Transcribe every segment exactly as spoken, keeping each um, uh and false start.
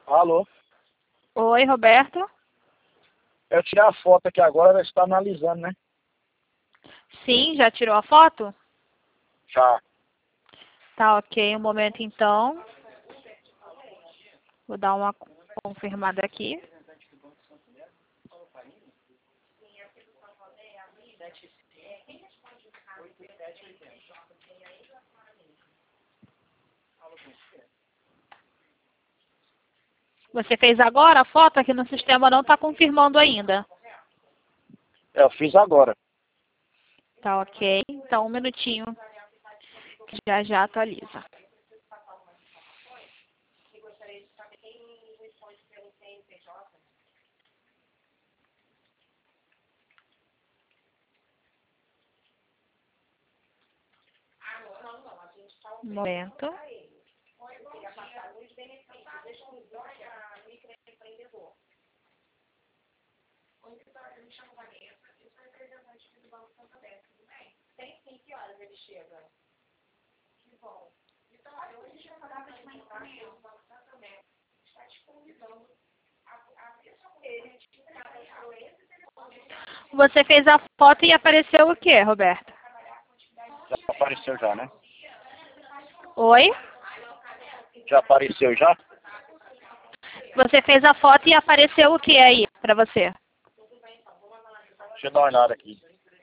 Alô? Oi, Roberto? Eu tirei a foto aqui agora, você está analisando, né? Sim, já tirou a foto? Já. Tá ok, um momento então. Vou dar uma confirmada aqui. Você fez agora a foto? Aqui no sistema não está confirmando ainda. É, eu fiz agora. Tá ok. Então, um minutinho, que já já atualiza. Um momento. Você fez a foto e apareceu o quê, Roberto? Já apareceu já, né? Oi? Já apareceu já? Você fez a foto e apareceu o que aí pra você? Deixa eu dar uma olhada aqui.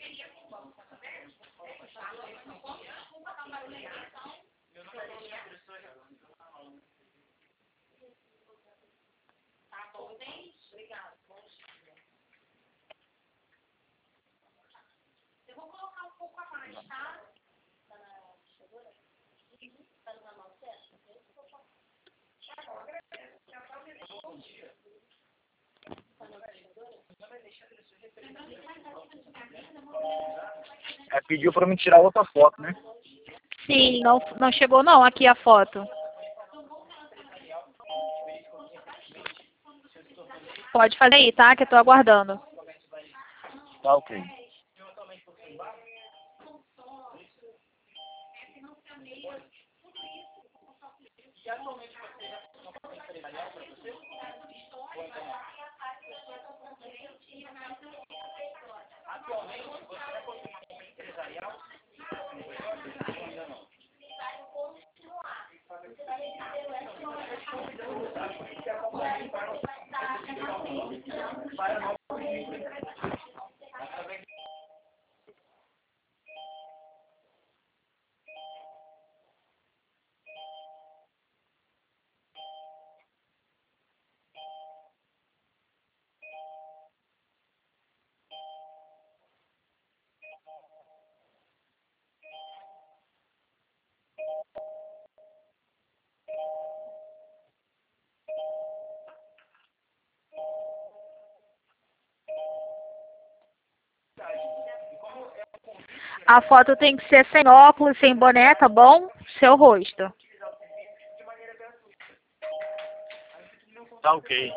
É, pediu para me tirar outra foto, né? Sim, não, não chegou não aqui a foto. Pode fazer aí, tá? Que eu tô aguardando. Tá ok. A foto tem que ser sem óculos, sem boné, tá bom? Seu rosto. Tá ok.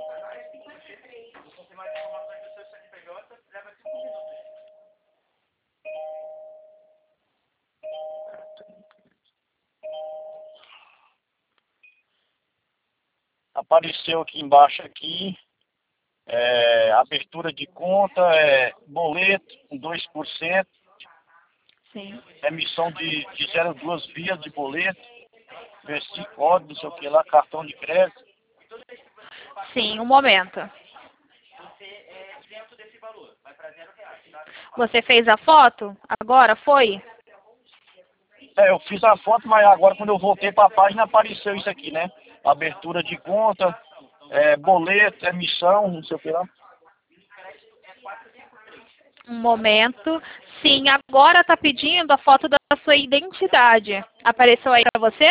Apareceu aqui embaixo aqui. É, abertura de conta, é, boleto com dois por cento, Sim. emissão de, de zero vírgula duas vias de boleto, versículo, código, não sei o que lá, cartão de crédito. Sim, um momento. Você fez a foto? Agora foi? É, eu fiz a foto, mas agora quando eu voltei para a página apareceu isso aqui, né? Abertura de conta, é, boleto, emissão, não sei o que lá. Um momento. Sim, agora tá pedindo a foto da sua identidade. Apareceu aí pra você?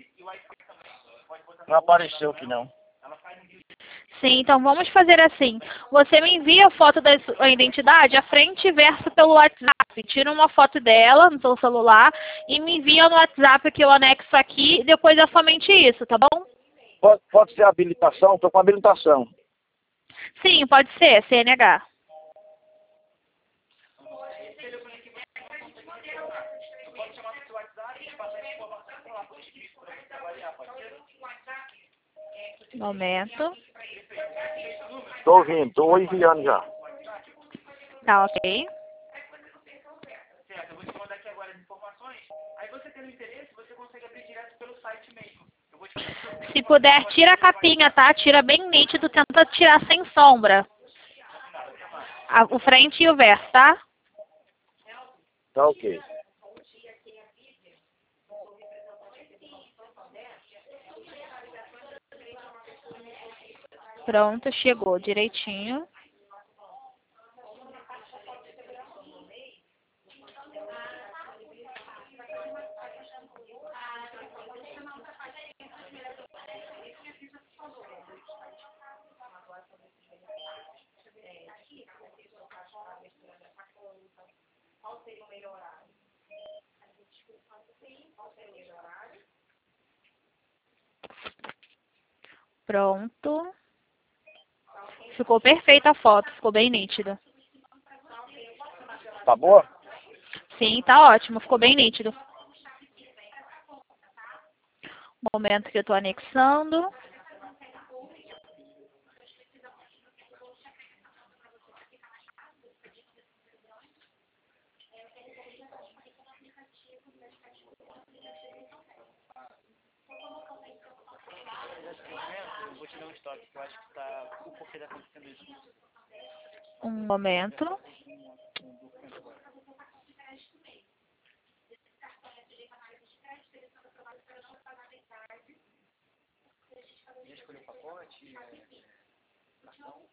Não apareceu aqui não. Sim, então vamos fazer assim. Você me envia a foto da sua identidade, a frente e verso pelo WhatsApp. Tira uma foto dela no seu celular e me envia no WhatsApp que eu anexo aqui. Depois é somente isso, tá bom? Pode, pode ser habilitação? Estou com habilitação. Sim, pode ser, C N H. Momento. Tô ouvindo, tô enviando já. Tá ok. Certo, eu vou te mandar aqui agora as informações. Aí você tendo interesse, você consegue abrir direto pelo site mesmo. Eu vou te mandar. Se puder, tira a capinha, tá? Tira bem nítido, tenta tirar sem sombra. A- o frente e o verso, tá? Tá ok. Pronto, chegou direitinho. Pronto. Ficou perfeita a foto, ficou bem nítida. Tá boa? Sim, tá ótimo, ficou bem nítido. Momento que eu tô anexando. Eu vou te dar um estoque, que eu acho que tá. O porquê tá acontecendo isso? Um momento. Já escolheu o pacote? É, cartão?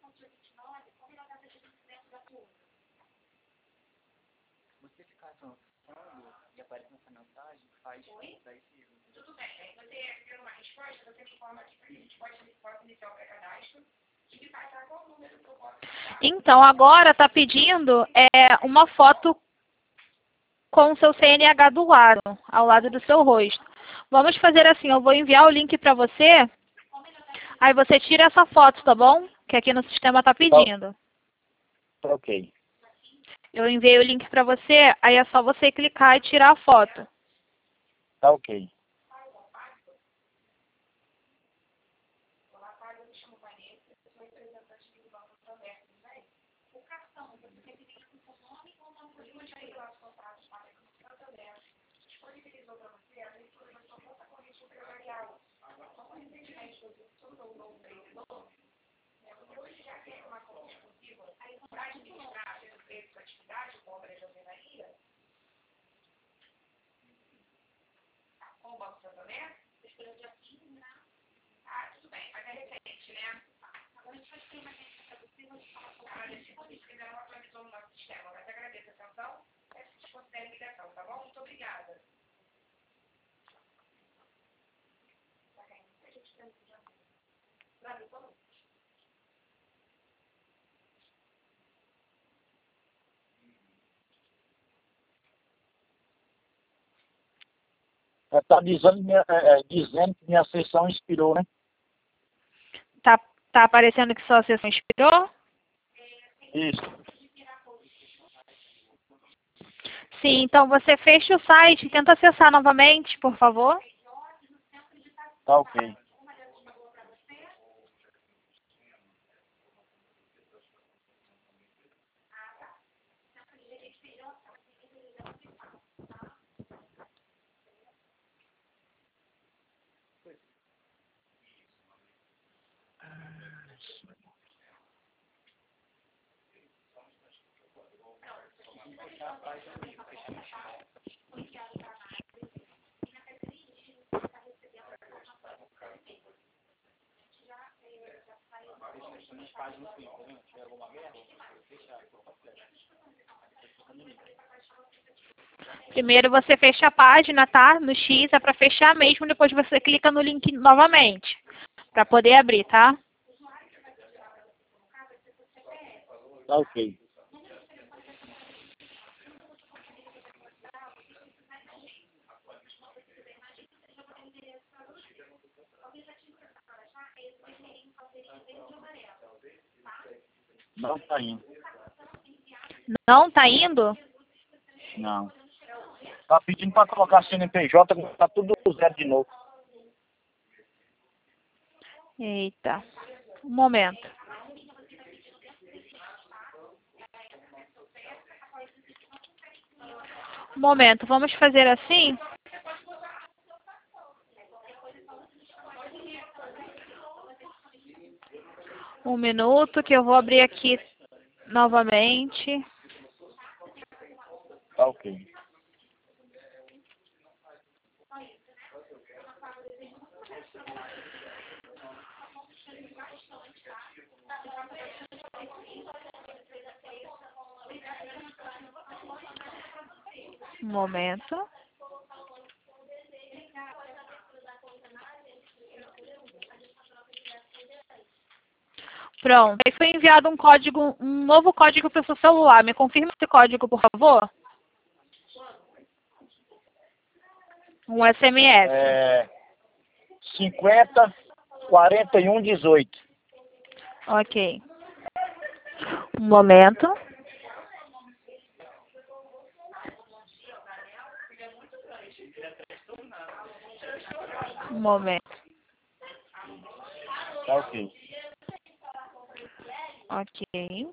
Você ficar avançando e aparecendo essa mensagem, faz daí se. Tudo bem, aí você tendo uma resposta, você me informa aqui pra gente. Pode, pode iniciar o pré-cadastro e me passar qual o número que eu posso usar. Então, agora tá pedindo é, uma foto com o seu C N H do lado, ao lado do seu rosto. Vamos fazer assim, eu vou enviar o link para você, aí você tira essa foto, tá bom? Que aqui no sistema tá pedindo. Tá ok. Eu enviei o link para você, aí é só você clicar e tirar a foto. Tá ok. É, tá dizendo, minha- é, é, dizendo que minha sessão expirou, né? Tá, tá aparecendo que sua sessão expirou? Isso. Sim, então você fecha o site, tenta acessar novamente, por favor. Tá ok. Primeiro você fecha a página, tá? No X é para fechar mesmo, depois você clica no link novamente, para poder abrir, tá? Tá ok. Não tá indo. Não tá indo? Não. Tá pedindo pra colocar C N P J, tá tudo zero de novo. Eita. Um momento. Um momento. Vamos fazer assim? Um minuto que eu vou abrir aqui novamente. Tá ok. Um momento. Pronto. Aí foi enviado um código, um novo código para o seu celular. Me confirma esse código, por favor? Um S M S. É cinquenta, quarenta e um, dezoito. Ok. Um momento. Um momento. Tá ok. Ok.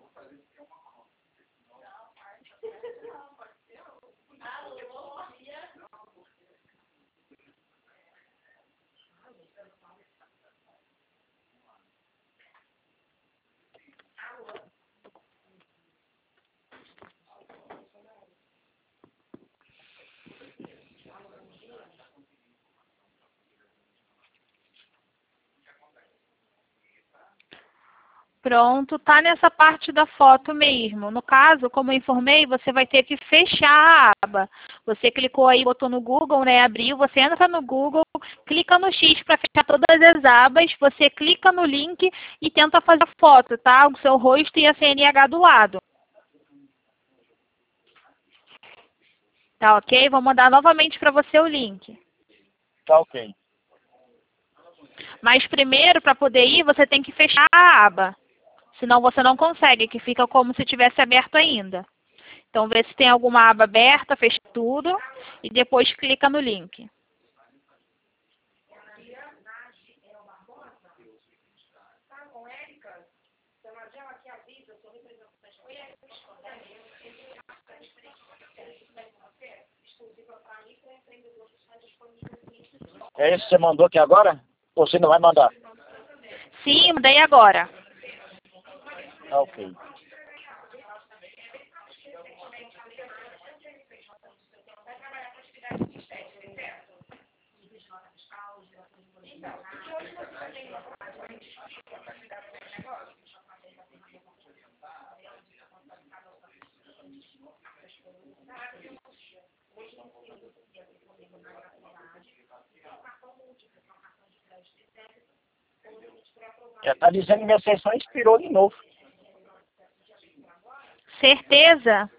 Pronto, tá nessa parte da foto mesmo. No caso, como eu informei, você vai ter que fechar a aba. Você clicou aí, botou no Google, né, abriu, você entra no Google, clica no X para fechar todas as abas, você clica no link e tenta fazer a foto, tá? O seu rosto e a C N H do lado. Tá ok? Vou mandar novamente para você o link. Tá ok. Mas primeiro, para poder ir, você tem que fechar a aba. Senão você não consegue, que fica como se tivesse aberto ainda. Então, vê se tem alguma aba aberta, fecha tudo e depois clica no link. É esse que você mandou aqui agora? Ou você não vai mandar? Sim, mandei agora. Tá ok. Já tá dizendo que minha sessão expirou de novo. Certeza?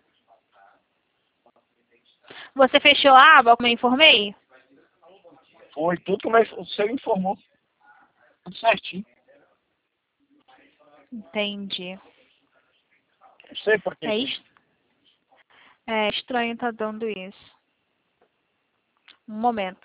Você fechou a aba, como eu informei? Foi tudo que o senhor informou. Tudo certinho. Entendi. Não sei por quê. É, est... é estranho tá dando isso. Um momento.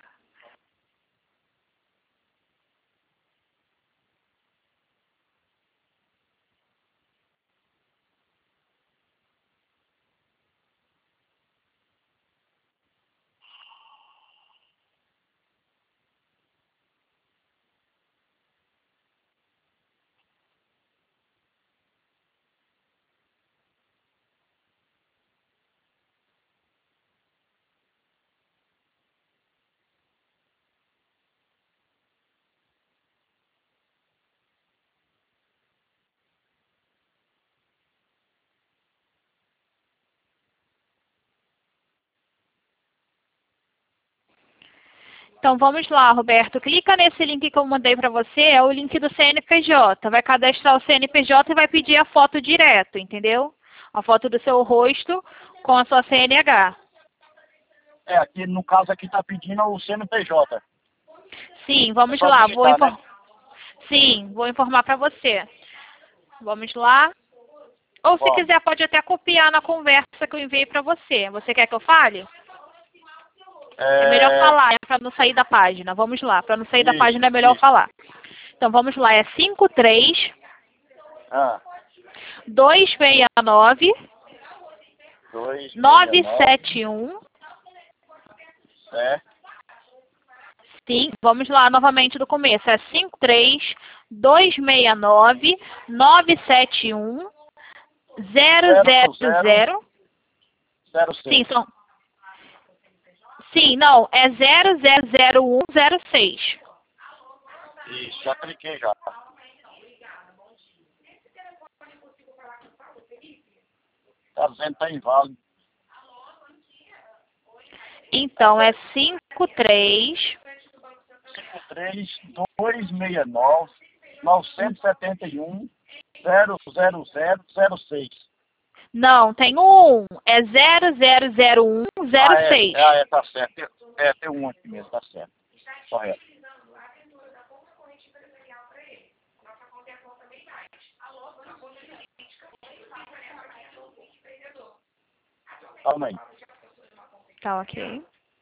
Então, vamos lá, Roberto. Clica nesse link que eu mandei para você, é o link do C N P J. Vai cadastrar o C N P J e vai pedir a foto direto, entendeu? A foto do seu rosto com a sua C N H. É, aqui no caso aqui tá pedindo o C N P J. Sim, vamos É só lá. digitar, Vou infor... né? Sim, vou informar para você. Vamos lá. Ou se Vamos. quiser, pode até copiar na conversa que eu enviei para você. Você quer que eu fale? É melhor É... falar, é para não sair da página. Vamos lá, para não sair da Isso, página é melhor isso. falar. Então vamos lá, é cinco três Ah, dois seis nove dois, nove sete um. É, Sim, vamos lá novamente do começo. É cinco três dois seis nove nove sete um zero zero zero. zero Sim, seis. são. Sim, não, é zero zero zero um zero seis. Isso, já cliquei já. Tá dizendo que tá inválido. Então é cinco três cinco três dois seis nove nove sete um zero zero zero zero seis. Não, tem um. É zero zero zero um zero Ah, é, seis. é, ah, é, tá certo. Tem- É, tem um aqui mesmo, tá certo. Correto. Calma aí. Tá ok.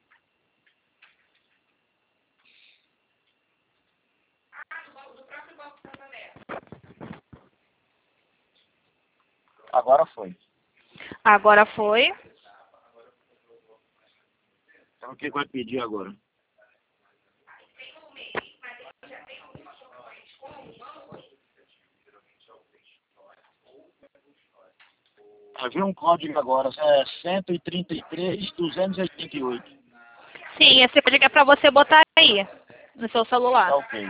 Agora foi. Agora foi. Então o que vai pedir agora? Havia um código agora, é cento e trinta e três duzentos e oitenta e oito. Sim, esse código é para você botar aí no seu celular. Tá ok.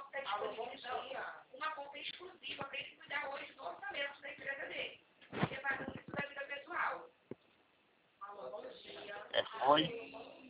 É, foi.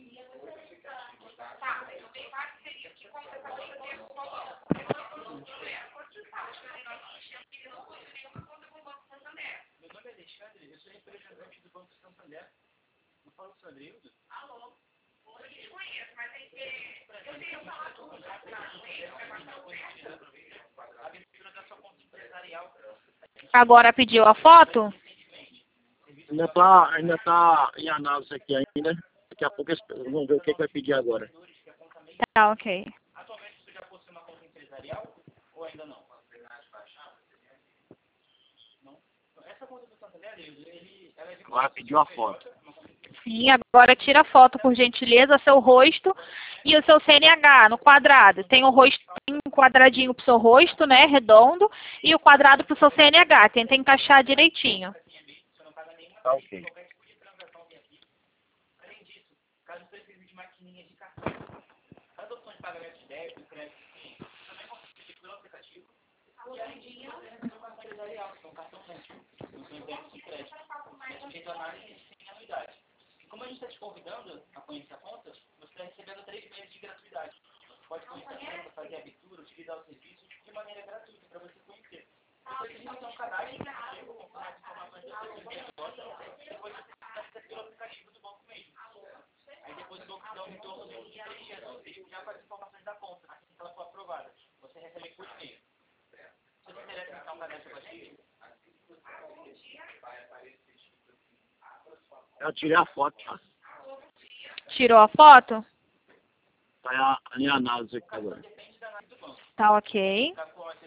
Agora pediu a foto? Ainda tá, ainda tá em análise aqui ainda. Daqui a pouco eles vão ver o que que vai pedir agora. Tá ok. Agora pediu a foto. Sim, agora tira a foto, por gentileza, seu rosto e o seu C N H no quadrado. Tem o rosto, tem um quadradinho pro seu rosto, né, redondo, e o quadrado pro seu C N H. Tenta encaixar direitinho. Tá ok. Eu tirei a foto, tá? Tirou a foto? Tá em análise aqui agora. Tá ok.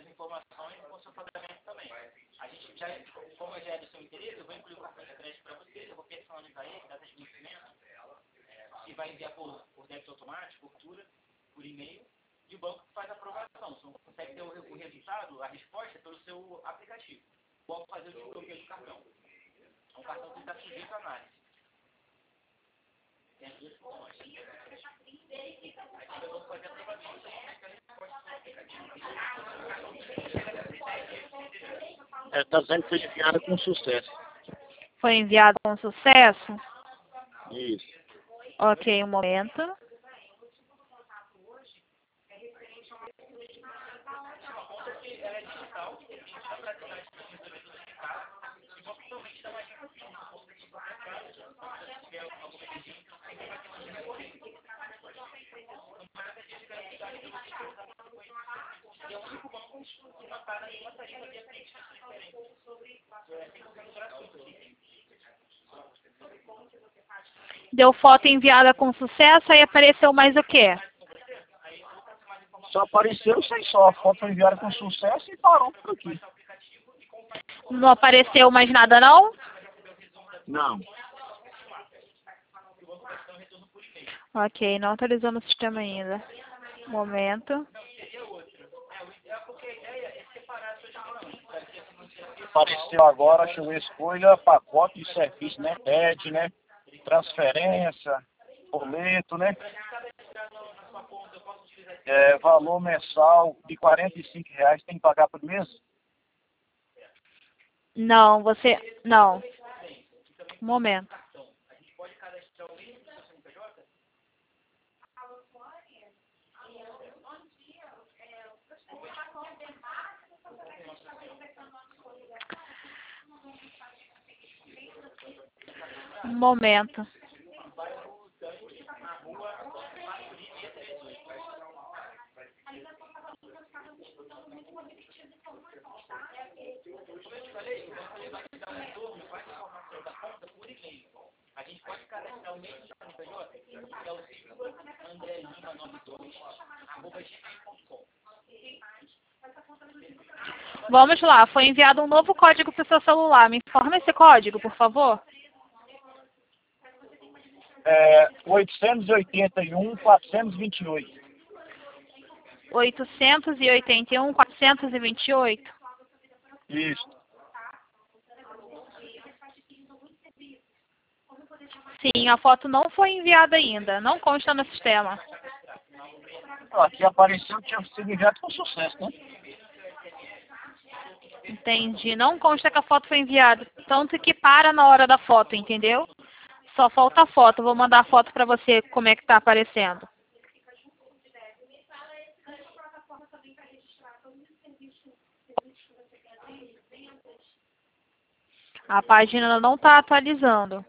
É, tá dizendo que foi enviada com sucesso. Foi enviado com sucesso? Isso. Ok, um momento. Deu foto enviada com sucesso, aí apareceu mais o quê? Só apareceu sem só. A foto foi enviada com sucesso e parou por aqui. Não apareceu mais nada, não? Não. Ok, não atualizou no sistema ainda. Momento. Apareceu agora, deixa eu ver, escolha pacote de serviço, né? T E D, né? Transferência, boleto, né? É, valor mensal de quarenta e cinco reais, tem que pagar por mês? Não, você... Não. Um momento. Um momento. Vamos lá, foi enviado um novo código para o seu celular. Me informa esse código, por favor. É, oitocentos e oitenta e um, quatrocentos e vinte e oito. oitocentos e oitenta e um, quatrocentos e vinte e oito. Isso. Sim, a foto não foi enviada ainda. Não consta no sistema. Aqui apareceu que tinha sido enviado com sucesso, né? Entendi. Não consta que a foto foi enviada. Tanto que para na hora da foto, entendeu? Só falta a foto. Vou mandar a foto para você como é que tá aparecendo. A página não está atualizando.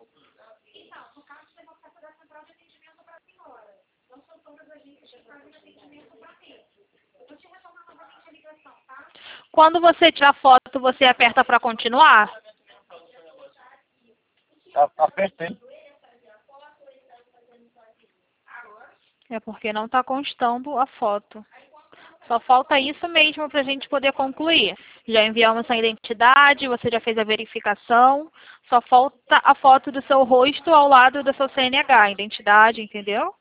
Quando você tira a foto, você aperta para continuar? Apertei. É porque não está constando a foto. Só falta isso mesmo para a gente poder concluir. Já enviamos a identidade, você já fez a verificação. Só falta a foto do seu rosto ao lado do seu C N H, identidade, entendeu?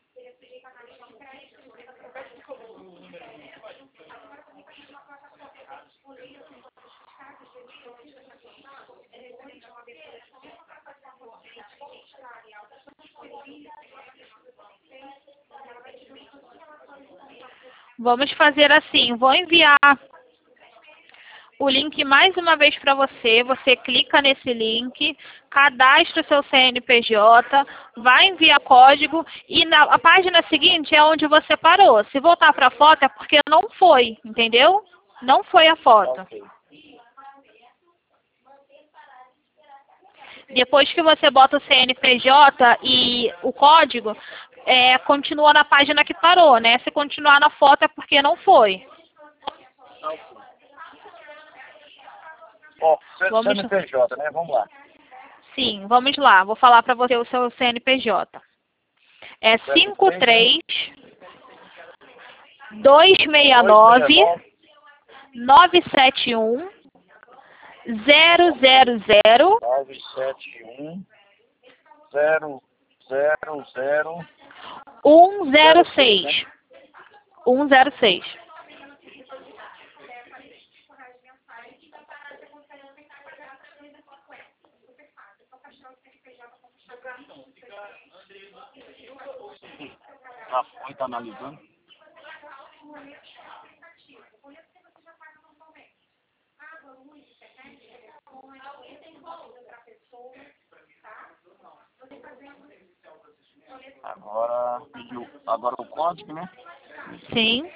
Vamos fazer assim, vou enviar o link mais uma vez para você. Você clica nesse link, cadastra o seu C N P J, vai enviar código e na a página seguinte é onde você parou. Se voltar para a foto é porque não foi, entendeu? Não foi a foto. Okay. Depois que você bota o C N P J e o código, é, continua na página que parou, né? Se continuar na foto é porque não foi. Ó, Vamos... C N P J, né? Vamos lá. Sim, vamos lá. Vou falar para você o seu C N P J. É cinco três dois seis nove nove sete um zero zero zero nove sete um zero zero zero um zero seis. um zero seis. Já foi, tá analisando. Agora pediu agora o código, né? Sim.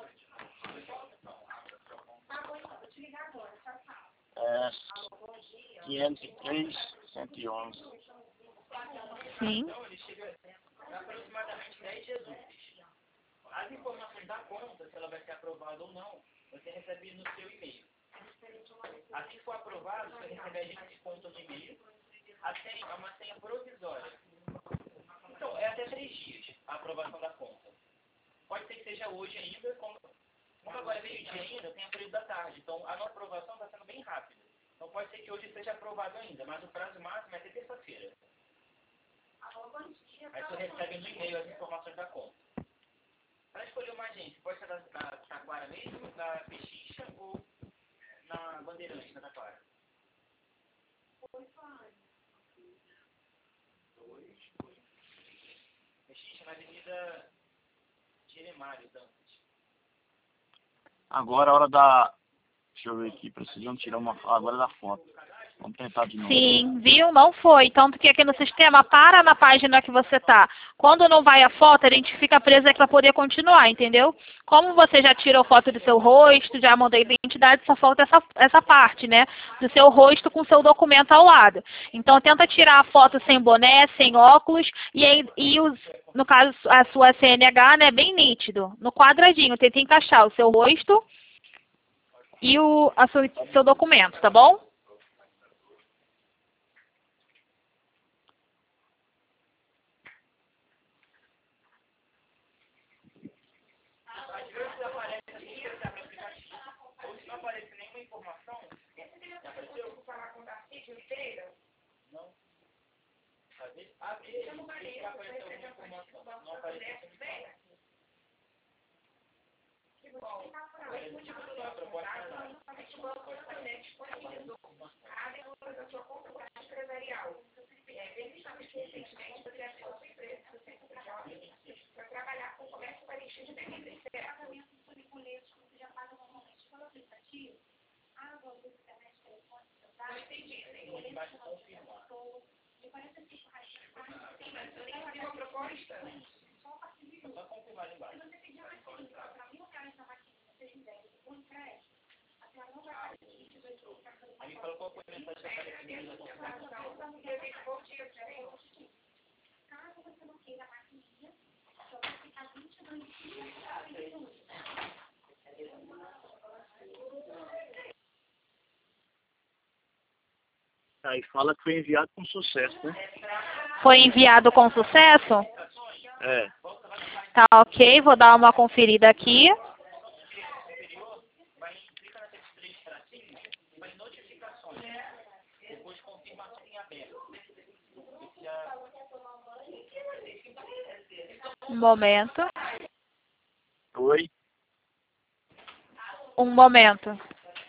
É quinhentos e três, cento e onze. Sim. Aproximadamente dez dias úteis. As informações da conta, se ela vai ser aprovada ou não, você recebe no seu e-mail. Assim que for aprovado, você recebe a agente de conta no e-mail. A senha é uma senha provisória. Então, é até três dias a aprovação da conta. Pode ser que seja hoje ainda, como como agora é meio-dia ainda, tem o período da tarde. Então, a nossa aprovação está sendo bem rápida. Então, pode ser que hoje seja aprovado ainda, mas o prazo máximo é até terça-feira. Aí você recebe no e-mail as informações da conta. Para escolher uma agência, pode ser da, da Taquara mesmo, da Pechicha ou na Bandeirante, na Taquara? Pechicha na Avenida Jeremário Dantas. Agora é a hora da... Deixa eu ver aqui, precisamos tirar uma... Agora da foto. Vamos tentar de novo. Sim, viu? Não foi. Tanto que aqui no sistema para na página que você tá. Quando não vai a foto, a gente fica preso aqui para poder continuar, entendeu? Como você já tirou foto do seu rosto, já mandou a identidade, só falta essa, essa parte, né? Do seu rosto com o seu documento ao lado. Então, tenta tirar a foto sem boné, sem óculos, e, aí, e os, no caso, a sua C N H, né, bem nítido. No quadradinho, tenta encaixar o seu rosto e o a seu, seu documento, tá bom? Não. Às vezes, às vezes, vai aparecer alguma informação. Não apareceu aqui. A proposta não. A sua conta empresarial. Recentemente, você achou a sua empresa, para trabalhar com o comércio varejo de delivery. Pagamento sobre boletos que você já paga normalmente pelo aplicativo. Água, luz, internet, telefone, celular. Não entendi. Ele vai te confirmar. De quarenta e cinco reais. Sim, mas eu nem sabia uma proposta. Só a partir de só confirmar embaixo. Se você pedir mais para mil reais na maquininha, seja em débito ou em crédito, a senhora não vai pagar dezoito euros. Aí me falou qual foi a mensagem que apareceu. Caso você não queira a maquininha, só vai ficar vinte e dois dias. Aí fala que foi enviado com sucesso, né? Foi enviado com sucesso? É. Tá ok, vou dar uma conferida aqui. Um momento. Oi? Um momento.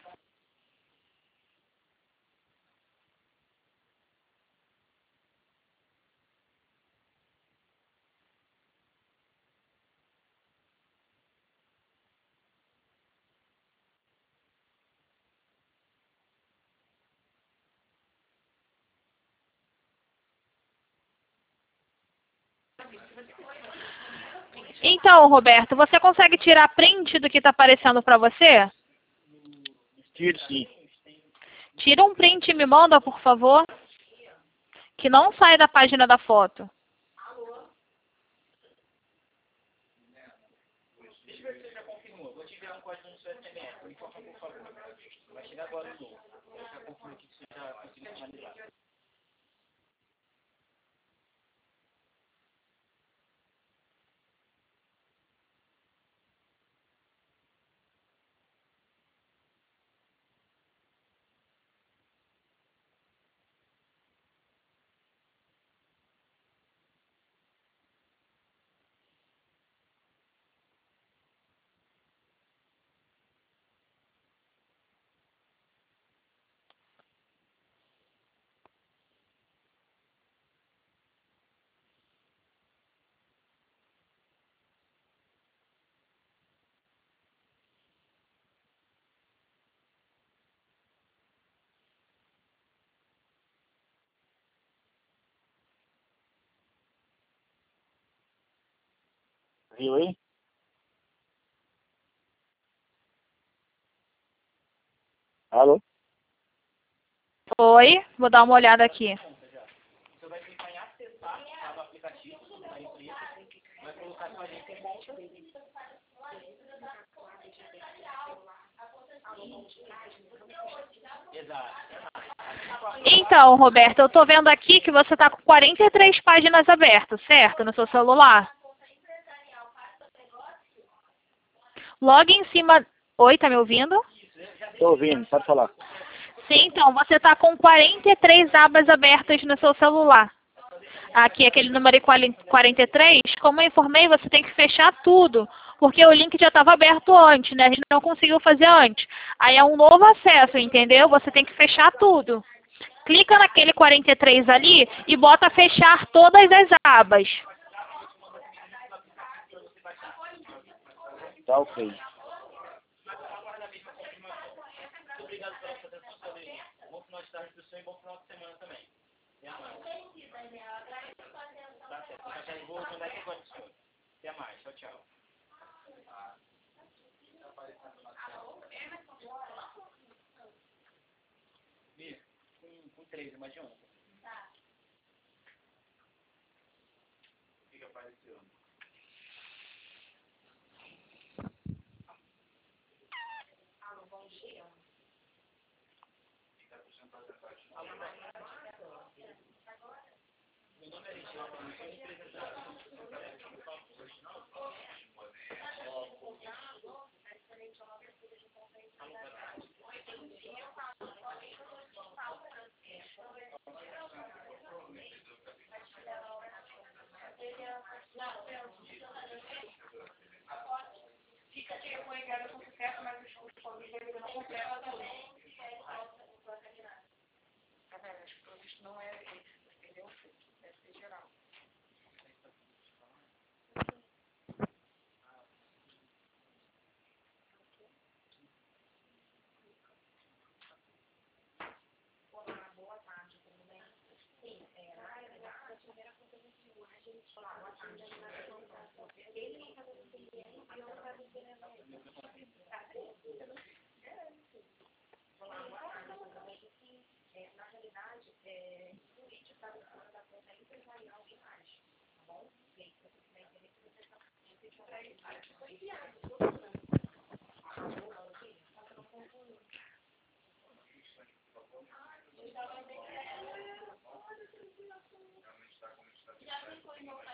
Então, Roberto, você consegue tirar print do que está aparecendo para você? Tiro sim. Tira um print e me manda, por favor. Que não sai da página da foto. Deixa eu ver se você já confirmou. Vou te enviar um código no seu S M S. Me informa, por favor. Vai chegar agora de novo. Eu já confirmo aqui que você já conseguiu finalizar. Viu aí? Alô? Oi, vou dar uma olhada aqui. Você vai clicar em acessar o aplicativo da empresa, vai colocar sua agência em conta. Exato. Então, Roberto, eu estou vendo aqui que você está com quarenta e três páginas abertas, certo? No seu celular. Logo em cima, Oi, tá me ouvindo? Tô ouvindo, pode falar. Sim, então, você está com quarenta e três abas abertas no seu celular. Aqui, aquele número quarenta e três, como eu informei, você tem que fechar tudo, porque o link já estava aberto antes, né? A gente não conseguiu fazer antes. Aí é um novo acesso, entendeu? Você tem que fechar tudo. Clica naquele quarenta e três ali e bota fechar todas as abas. Tá ok. Obrigado pela sua atenção também. Bom final de tarde, pessoal, e bom final de semana também. Até mais. Tá certo. Eu já vou mandar aqui agora, senhor. Até mais. Tchau, tchau. Com, com três, mais de um. Tá. O que que apareceu? Alô, bom dia. Meu nome é Alexandre, eu sou representante do Fica aqui com a enviada com sucesso, mas os convites ainda não completam também. Acho que o visto não é esse, entendeu? Deve ser geral. Olá, boa tarde, tudo bem? Sim, é, na realidade, a primeira coisa que a gente fala, boa tarde, ele não está dando cliente e eu não está dando cliente. Olá, boa tarde, tudo bem? É, na realidade, é, o vídeo está em cima da conta empresarial de imagem, tá bom? E aí, se você quiser entender que você está fazendo para ele, foi enviado. Já ficou em